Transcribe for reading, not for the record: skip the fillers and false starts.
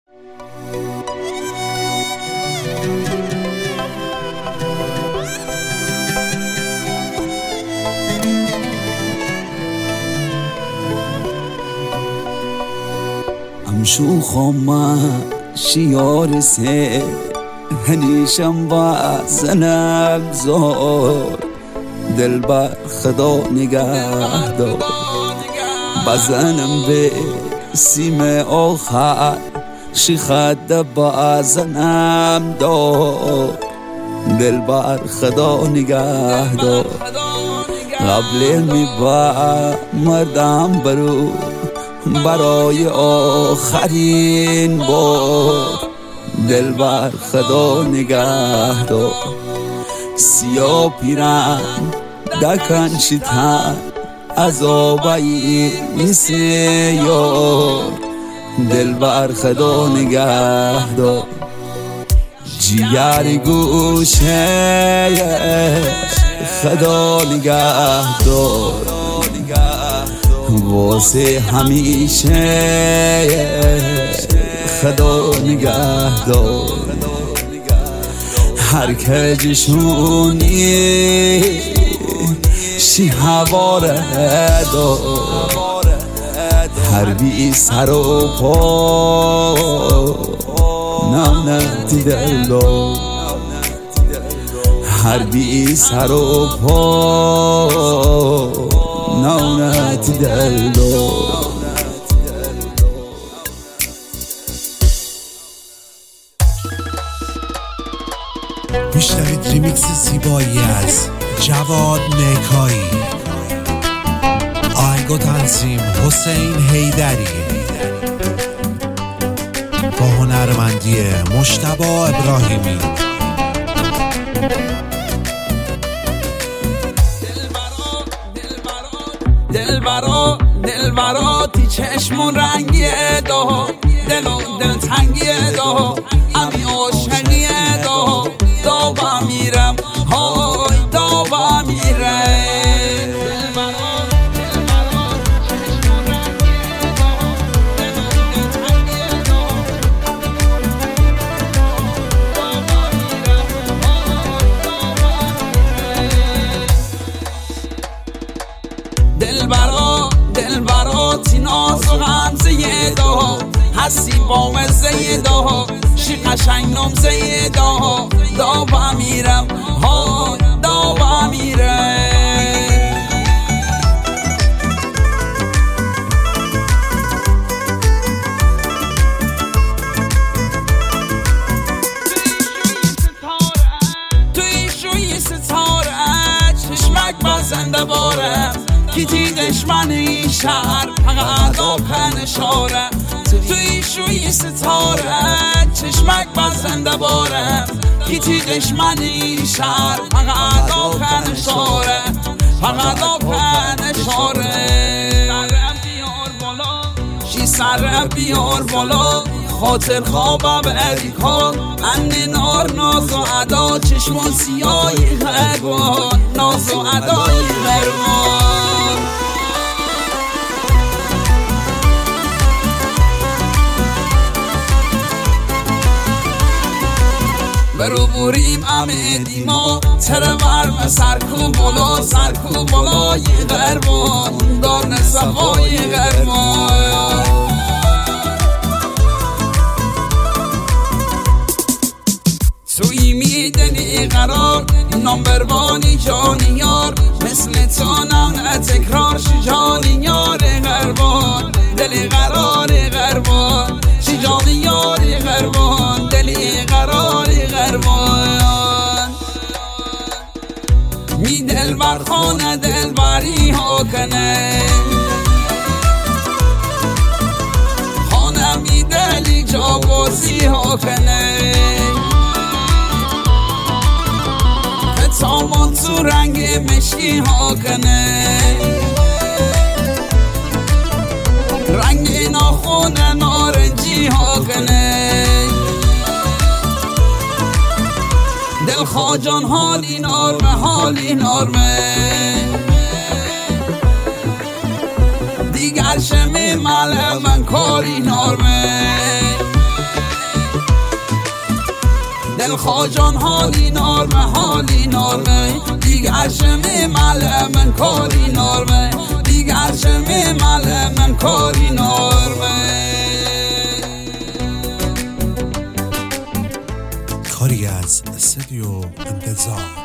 شوخم شیار سه هنیشم وزنم زور دل بر خدا نگه دار بزنم به سیم آخر شیخد بزنم دار دل بر خدا نگه دار قبل می با مردم برو برای آخرین بار دل بر خدا نگه دار سیاه پیرم دکن شیطان عذابایی نیست یار دل بر خدا نگه دار جیگر گوشه خدا نگه دار واسه همیشه خدا نگه دار هر کجشونی شی هواره دار هر بی سر و پا نمنتی دل دار هر بی سر و پا نمنتی دل دار میشنوید ریمیکس زیبایی از جواد نیکایی، آهنگ و تنظیم حسین حیدری با هنرمندی مجتبی ابراهیمی. دلبرا تی چشمون رنگیه دا دل تنگیه دا امی عاشقیه دا با میرم های دا با میرم دلبرا تی ناز و غمزه دا هستی با مزه دا شی قشنگ نمزه دا با میرم ها دا با میرم توی شوی ستاره چشمک بزنده بارم کی دشمن این شهر فقط آخر نشاره توی شوی ستاره چشمک بزنده بارم کی دشمن این شهر فقط آخر نشاره فقط آخر نشاره شی سر بیار بالا خاطر خوابم اری کن انی نار ناز و عدا چشمون سیاهی غربان ناز و عدای غربان برو بوریم امیدی ما تره ورم سرکو بالا یه غربان دار نصفای غربان توی میدنی قرار نمبروانی جانی یار مثل تو نه تکرار شی جانی یار غربان دلی قرار غربان شی جانی یار غربان دلی قرار غربان می دل بر خانه دل بری ها کنه خانه می دلی جا بازی ها کنه سامان تو رنگ مشکی ها کنه رنگ ناخون نارنجی ها کنه دل خواجان حالی نارمه دیگر شمی مال من کاری نارمه دل خواجان حالی نارمه دیگر شمی مل من کاری نارمه دیگر شمی مل من کاری نارمه کاری از استودیو انتظار